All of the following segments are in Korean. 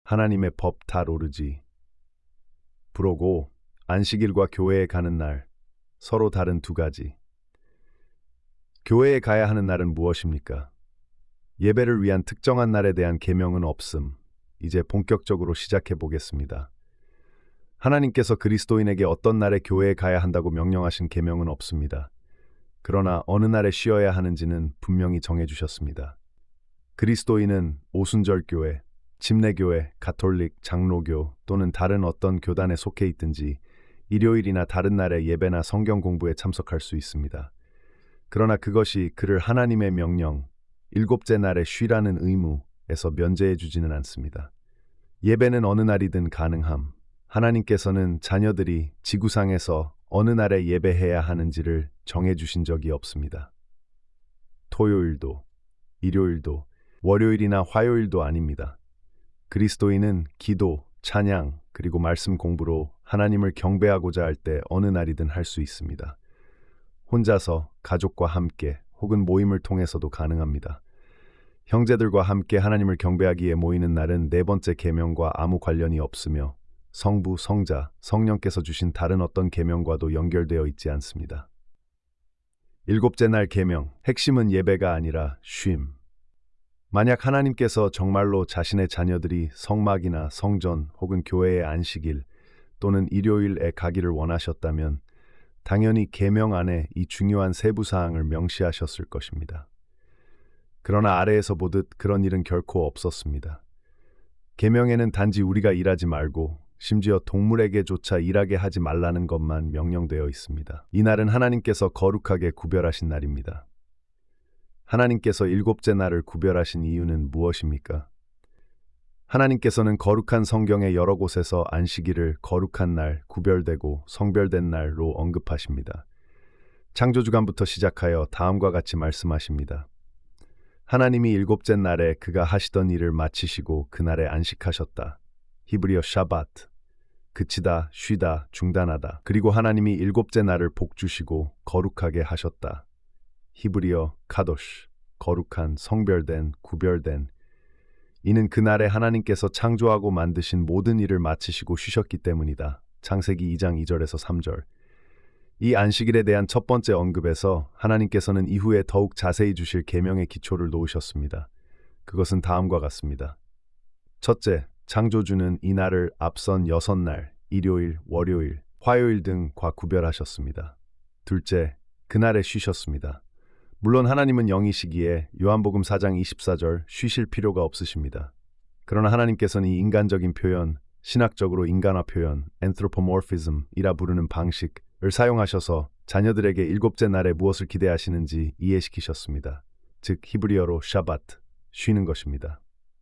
하나님의 법 다 오르지. 부로고 안식일과 교회에 가는 날 서로 다른 두 가지. 교회에 가야 하는 날은 무엇입니까? 예배를 위한 특정한 날에 대한 계명은 없음. 이제 본격적으로 시작해 보겠습니다. 하나님께서 그리스도인에게 어떤 날에 교회에 가야 한다고 명령하신 계명은 없습니다. 그러나 어느 날에 쉬어야 하는지는 분명히 정해 주셨습니다. 그리스도인은 오순절교회, 침례교회, 가톨릭, 장로교 또는 다른 어떤 교단에 속해 있든지 일요일이나 다른 날에 예배나 성경 공부에 참석할 수 있습니다. 그러나 그것이 그를 하나님의 명령, 일곱째 날에 쉬라는 의무에서 면제해 주지는 않습니다. 예배는 어느 날이든 가능함. 하나님께서는 자녀들이 지구상에서 어느 날에 예배해야 하는지를 정해 주신 적이 없습니다. 토요일도, 일요일도, 월요일이나 화요일도 아닙니다. 그리스도인은 기도, 찬양, 그리고 말씀 공부로 하나님을 경배하고자 할 때 어느 날이든 할 수 있습니다. 혼자서, 가족과 함께, 혹은 모임을 통해서도 가능합니다. 형제들과 함께 하나님을 경배하기에 모이는 날은 네 번째 계명과 아무 관련이 없으며 성부, 성자, 성령께서 주신 다른 어떤 계명과도 연결되어 있지 않습니다. 일곱째 날 계명, 핵심은 예배가 아니라 쉼. 만약 하나님께서 정말로 자신의 자녀들이 성막이나 성전 혹은 교회의 안식일 또는 일요일에 가기를 원하셨다면 당연히 계명 안에 이 중요한 세부 사항을 명시하셨을 것입니다. 그러나 아래에서 보듯 그런 일은 결코 없었습니다. 계명에는 단지 우리가 일하지 말고 심지어 동물에게조차 일하게 하지 말라는 것만 명령되어 있습니다. 이 날은 하나님께서 거룩하게 구별하신 날입니다. 하나님께서 일곱째 날을 구별하신 이유는 무엇입니까? 하나님께서는 거룩한 성경의 여러 곳에서 안식일을 거룩한 날, 구별되고 성별된 날로 언급하십니다. 창조주간부터 시작하여 다음과 같이 말씀하십니다. 하나님이 일곱째 날에 그가 하시던 일을 마치시고 그날에 안식하셨다. 히브리어 샤바트, 그치다, 쉬다, 중단하다. 그리고 하나님이 일곱째 날을 복주시고 거룩하게 하셨다. 히브리어 카도시, 거룩한, 성별된, 구별된. 이는 그날에 하나님께서 창조하고 만드신 모든 일을 마치시고 쉬셨기 때문이다. 창세기 2장 2절에서 3절. 이 안식일에 대한 첫 번째 언급에서 하나님께서는 이후에 더욱 자세히 주실 계명의 기초를 놓으셨습니다. 그것은 다음과 같습니다. 첫째, 창조주는 이 날을 앞선 6날, 일요일, 월요일, 화요일 등과 구별하셨습니다. 둘째, 그날에 쉬셨습니다. 물론 하나님은 영이시기에 요한복음 4장 24절 쉬실 필요가 없으십니다. 그러나 하나님께서는 이 인간적인 표현, 신학적으로 인간화 표현, anthropomorphism이라 부르는 방식을 사용하셔서 자녀들에게 일곱째 날에 무엇을 기대하시는지 이해시키셨습니다. 즉 히브리어로 샤바트, 쉬는 것입니다.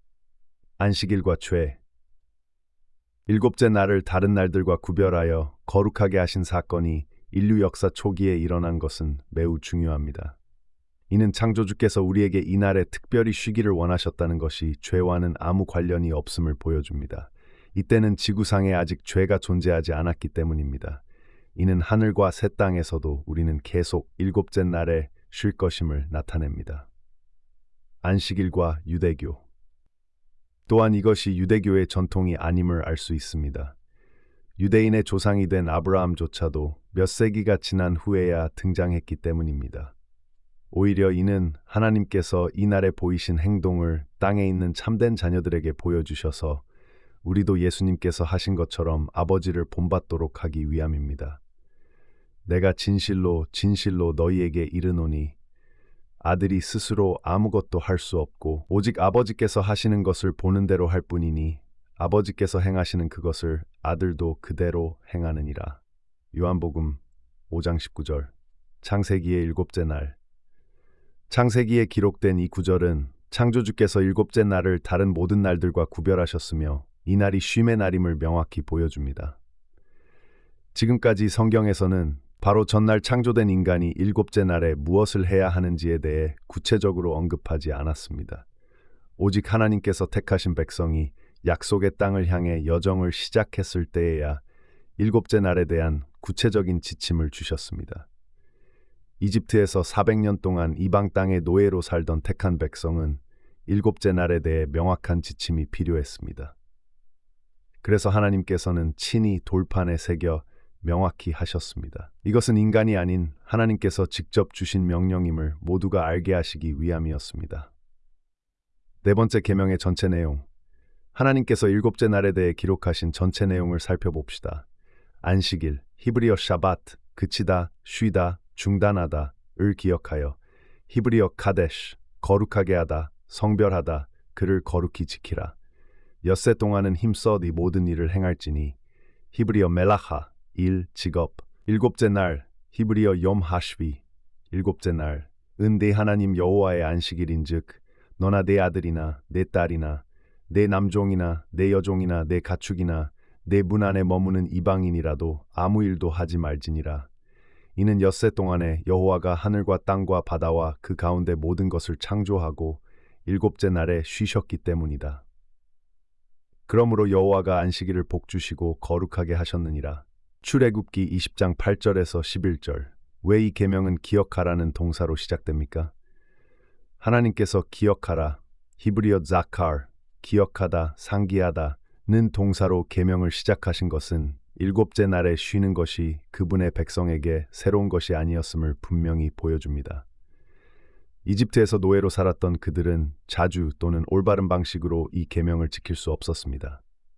안식일과 죄. 일곱째 날을 다른 날들과 구별하여 거룩하게 하신 사건이 인류 역사 초기에 일어난 것은 매우 중요합니다. 이는 창조주께서 우리에게 이 날에 특별히 쉬기를 원하셨다는 것이 죄와는 아무 관련이 없음을 보여줍니다. 이때는 지구상에 아직 죄가 존재하지 않았기 때문입니다. 이는 하늘과 새 땅에서도 우리는 계속 일곱째 날에 쉴 것임을 나타냅니다. 안식일과 유대교. 또한 이것이 유대교의 전통이 아님을 알 수 있습니다. 유대인의 조상이 된 아브라함조차도 몇 세기가 지난 후에야 등장했기 때문입니다. 오히려 이는 하나님께서 이 날에 보이신 행동을 땅에 있는 참된 자녀들에게 보여주셔서 우리도 예수님께서 하신 것처럼 아버지를 본받도록 하기 위함입니다. 내가 진실로 진실로 너희에게 이르노니 아들이 스스로 아무것도 할 수 없고 오직 아버지께서 하시는 것을 보는 대로 할 뿐이니 아버지께서 행하시는 그것을 아들도 그대로 행하느니라. 요한복음 5장 19절. 창세기의 일곱째 날. 창세기에 기록된 이 구절은 창조주께서 일곱째 날을 다른 모든 날들과 구별하셨으며 이 날이 쉼의 날임을 명확히 보여줍니다. 지금까지 성경에서는 바로 전날 창조된 인간이 일곱째 날에 무엇을 해야 하는지에 대해 구체적으로 언급하지 않았습니다. 오직 하나님께서 택하신 백성이 약속의 땅을 향해 여정을 시작했을 때에야 일곱째 날에 대한 구체적인 지침을 주셨습니다. 이집트에서 400년 동안 이방 땅의 노예로 살던 택한 백성은 일곱째 날에 대해 명확한 지침이 필요했습니다. 그래서 하나님께서는 친히 돌판에 새겨 명확히 하셨습니다. 이것은 인간이 아닌 하나님께서 직접 주신 명령임을 모두가 알게 하시기 위함이었습니다. 네 번째 계명의 전체 내용. 하나님께서 일곱째 날에 대해 기록하신 전체 내용을 살펴봅시다. 안식일, 히브리어 샤바트, 그치다, 쉬다, 중단하다,을 기억하여 히브리어 카데시, 거룩하게 하다, 성별하다, 그를 거룩히 지키라. 엿새 동안은 힘써 네 모든 일을 행할지니 히브리어 멜라하, 일, 직업. 일곱째 날, 히브리어 욤 하시비, 일곱째 날, 은 네 하나님 여호와의 안식일인즉 너나 네 아들이나 네 딸이나 내 남종이나 내 여종이나 내 가축이나 내 문 안에 머무는 이방인이라도 아무 일도 하지 말지니라. 이는 엿새 동안에 여호와가 하늘과 땅과 바다와 그 가운데 모든 것을 창조하고 일곱째 날에 쉬셨기 때문이다. 그러므로 여호와가 안식일을 복주시고 거룩하게 하셨느니라. 출애굽기 20장 8절에서 11절. 왜 이 계명은 기억하라는 동사로 시작됩니까? 하나님께서 기억하라, 히브리어 자칼, 기억하다, 상기하다는 동사로 계명을 시작하신 것은 일곱째 날에 쉬는 것이 그분의 백성에게 새로운 것이 아니었음을 분명히 보여줍니다. 이집트에서 노예로 살았던 그들은 자주 또는 올바른 방식으로 이 계명을 지킬 수 없었습니다.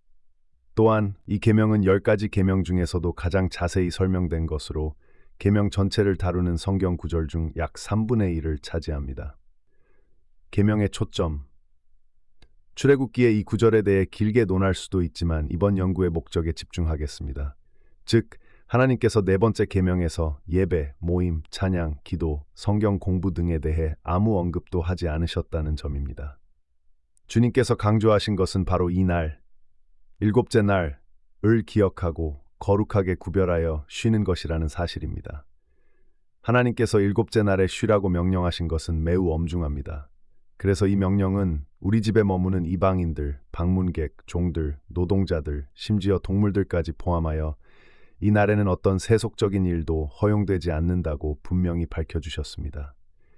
또한 이 계명은 10가지 계명 중에서도 가장 자세히 설명된 것으로 계명 전체를 다루는 성경 구절 중 약 3분의 1을 차지합니다. 계명의 초점. 출애굽기의 이 구절에 대해 길게 논할 수도 있지만 이번 연구의 목적에 집중하겠습니다. 즉, 하나님께서 네 번째 계명에서 예배, 모임, 찬양, 기도, 성경 공부 등에 대해 아무 언급도 하지 않으셨다는 점입니다. 주님께서 강조하신 것은 바로 이 날, 일곱째 날을 기억하고 거룩하게 구별하여 쉬는 것이라는 사실입니다. 하나님께서 일곱째 날에 쉬라고 명령하신 것은 매우 엄중합니다. 그래서 이 명령은 우리 집에 머무는 이방인들, 방문객, 종들, 노동자들, 심지어 동물들까지 포함하여 이 날에는 어떤 세속적인 일도 허용되지 않는다고 분명히 밝혀주셨습니다.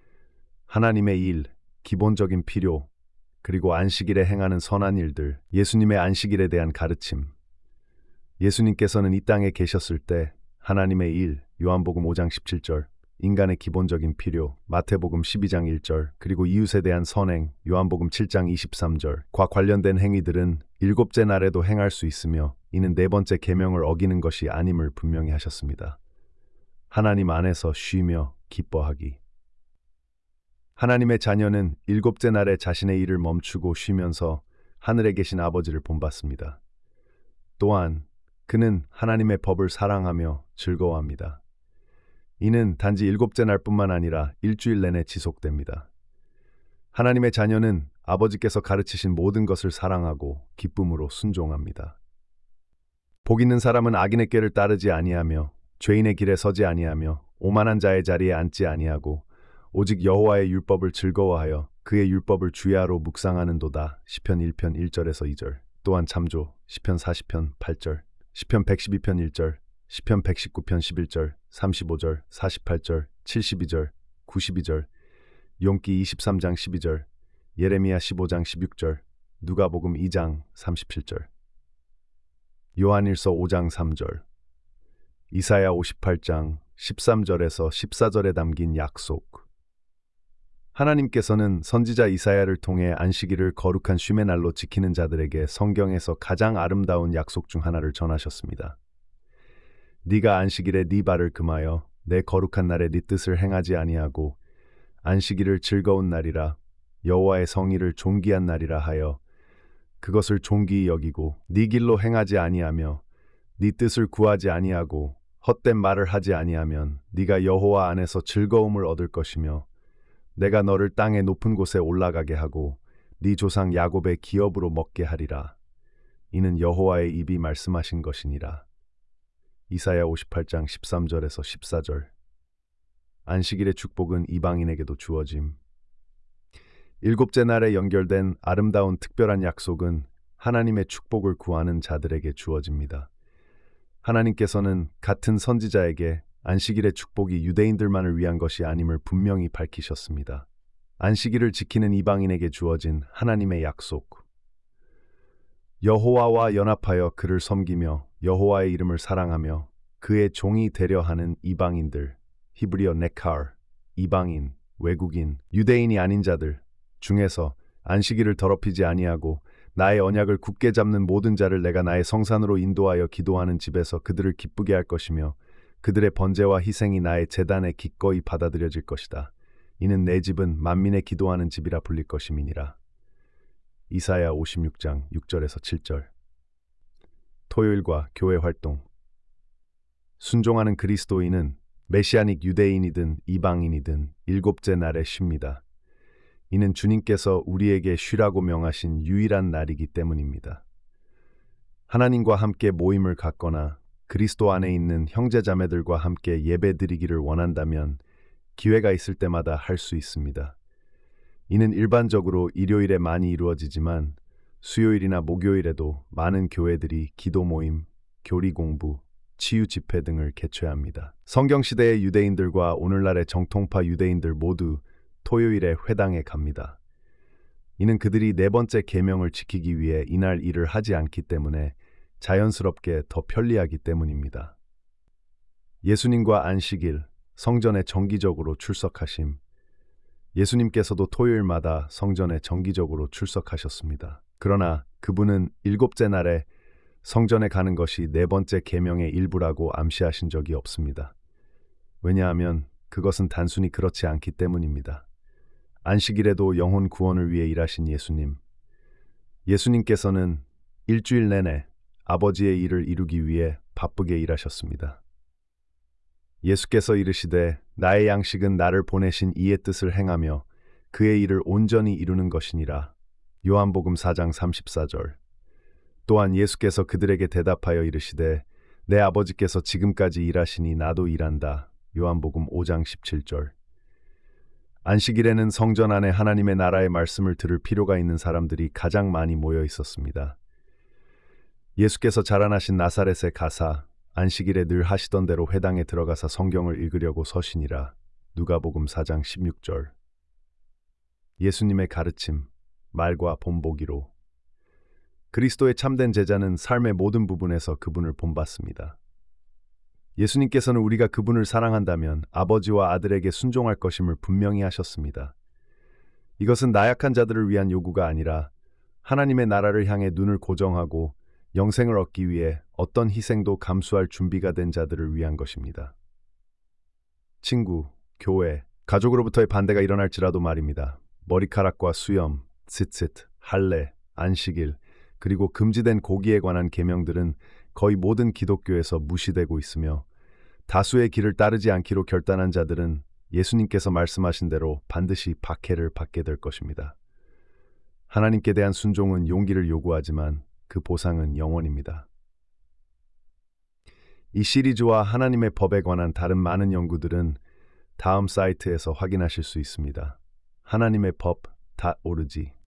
하나님의 일, 기본적인 필요, 그리고 안식일에 행하는 선한 일들, 예수님의 안식일에 대한 가르침. 예수님께서는 이 땅에 계셨을 때 하나님의 일, 요한복음 5장 17절, 인간의 기본적인 필요, 마태복음 12장 1절, 그리고 이웃에 대한 선행, 요한복음 7장 23절과 관련된 행위들은 일곱째 날에도 행할 수 있으며 이는 네 번째 계명을 어기는 것이 아님을 분명히 하셨습니다. 하나님 안에서 쉬며 기뻐하기. 하나님의 자녀는 일곱째 날에 자신의 일을 멈추고 쉬면서 하늘에 계신 아버지를 본받습니다. 또한 그는 하나님의 법을 사랑하며 즐거워합니다. 이는 단지 일곱째 날뿐만 아니라 일주일 내내 지속됩니다. 하나님의 자녀는 아버지께서 가르치신 모든 것을 사랑하고 기쁨으로 순종합니다. 복 있는 사람은 악인의 꾀를 따르지 아니하며 죄인의 길에 서지 아니하며 오만한 자의 자리에 앉지 아니하고 오직 여호와의 율법을 즐거워하여 그의 율법을 주야로 묵상하는도다. 시편 1편 1절에서 2절. 또한 참조 시편 40편 8절, 시편 112편 1절, 시편 119편 11절, 35절, 48절, 72절, 92절, 욥기 23장 12절, 예레미야 15장 16절, 누가복음 2장 37절, 요한일서 5장 3절, 이사야 58장 13절에서 14절에 담긴 약속. 하나님께서는 선지자 이사야를 통해 안식일을 거룩한 쉼의 날로 지키는 자들에게 성경에서 가장 아름다운 약속 중 하나를 전하셨습니다. 네가 안식일에 네 발을 금하여 내 거룩한 날에 네 뜻을 행하지 아니하고 안식일을 즐거운 날이라 여호와의 성일을 존귀한 날이라 하여 그것을 존귀히 여기고 네 길로 행하지 아니하며 네 뜻을 구하지 아니하고 헛된 말을 하지 아니하면 네가 여호와 안에서 즐거움을 얻을 것이며 내가 너를 땅의 높은 곳에 올라가게 하고 네 조상 야곱의 기업으로 먹게 하리라. 이는 여호와의 입이 말씀하신 것이니라. 이사야 58장 13절에서 14절. 안식일의 축복은 이방인에게도 주어짐. 일곱째 날에 연결된 아름다운 특별한 약속은 하나님의 축복을 구하는 자들에게 주어집니다. 하나님께서는 같은 선지자에게 안식일의 축복이 유대인들만을 위한 것이 아님을 분명히 밝히셨습니다. 안식일을 지키는 이방인에게 주어진 하나님의 약속. 여호와와 연합하여 그를 섬기며 여호와의 이름을 사랑하며 그의 종이 되려 하는 이방인들, 히브리어 네칼, 이방인, 외국인, 유대인이 아닌 자들 중에서 안식일을 더럽히지 아니하고 나의 언약을 굳게 잡는 모든 자를 내가 나의 성산으로 인도하여 기도하는 집에서 그들을 기쁘게 할 것이며 그들의 번제와 희생이 나의 제단에 기꺼이 받아들여질 것이다. 이는 내 집은 만민의 기도하는 집이라 불릴 것임이니라. 이사야 56장 6절에서 7절. 토요일과 교회 활동. 순종하는 그리스도인은 메시아닉 유대인이든 이방인이든 일곱째 날에 쉽니다. 이는 주님께서 우리에게 쉬라고 명하신 유일한 날이기 때문입니다. 하나님과 함께 모임을 갖거나 그리스도 안에 있는 형제자매들과 함께 예배드리기를 원한다면 기회가 있을 때마다 할 수 있습니다. 이는 일반적으로 일요일에 많이 이루어지지만 수요일이나 목요일에도 많은 교회들이 기도 모임, 교리 공부, 치유 집회 등을 개최합니다. 성경시대의 유대인들과 오늘날의 정통파 유대인들 모두 토요일에 회당에 갑니다. 이는 그들이 네 번째 계명을 지키기 위해 이날 일을 하지 않기 때문에 자연스럽게 더 편리하기 때문입니다. 예수님과 안식일, 성전에 정기적으로 출석하심. 예수님께서도 토요일마다 성전에 정기적으로 출석하셨습니다. 그러나 그분은 일곱째 날에 성전에 가는 것이 네 번째 계명의 일부라고 암시하신 적이 없습니다. 왜냐하면 그것은 단순히 그렇지 않기 때문입니다. 안식일에도 영혼 구원을 위해 일하신 예수님. 예수님께서는 일주일 내내 아버지의 일을 이루기 위해 바쁘게 일하셨습니다. 예수께서 이르시되 나의 양식은 나를 보내신 이의 뜻을 행하며 그의 일을 온전히 이루는 것이니라. 요한복음 4장 34절. 또한 예수께서 그들에게 대답하여 이르시되 내 아버지께서 지금까지 일하시니 나도 일한다. 요한복음 5장 17절. 안식일에는 성전 안에 하나님의 나라의 말씀을 들을 필요가 있는 사람들이 가장 많이 모여 있었습니다. 예수께서 자라나신 나사렛에 가사 안식일에 늘 하시던 대로 회당에 들어가서 성경을 읽으려고 서시니라. 누가복음 4장 16절. 예수님의 가르침, 말과 본보기로. 그리스도의 참된 제자는 삶의 모든 부분에서 그분을 본받습니다. 예수님께서는 우리가 그분을 사랑한다면 아버지와 아들에게 순종할 것임을 분명히 하셨습니다. 이것은 나약한 자들을 위한 요구가 아니라 하나님의 나라를 향해 눈을 고정하고 영생을 얻기 위해 어떤 희생도 감수할 준비가 된 자들을 위한 것입니다. 친구, 교회, 가족으로부터의 반대가 일어날지라도 말입니다. 머리카락과 수염, 쯧쯧, 할례, 안식일, 그리고 금지된 고기에 관한 계명들은 거의 모든 기독교에서 무시되고 있으며 다수의 길을 따르지 않기로 결단한 자들은 예수님께서 말씀하신 대로 반드시 박해를 받게 될 것입니다. 하나님께 대한 순종은 용기를 요구하지만 그 보상은 영원입니다. 이 시리즈와 하나님의 법에 관한 다른 많은 연구들은 다음 사이트에서 확인하실 수 있습니다. 하나님의 법.org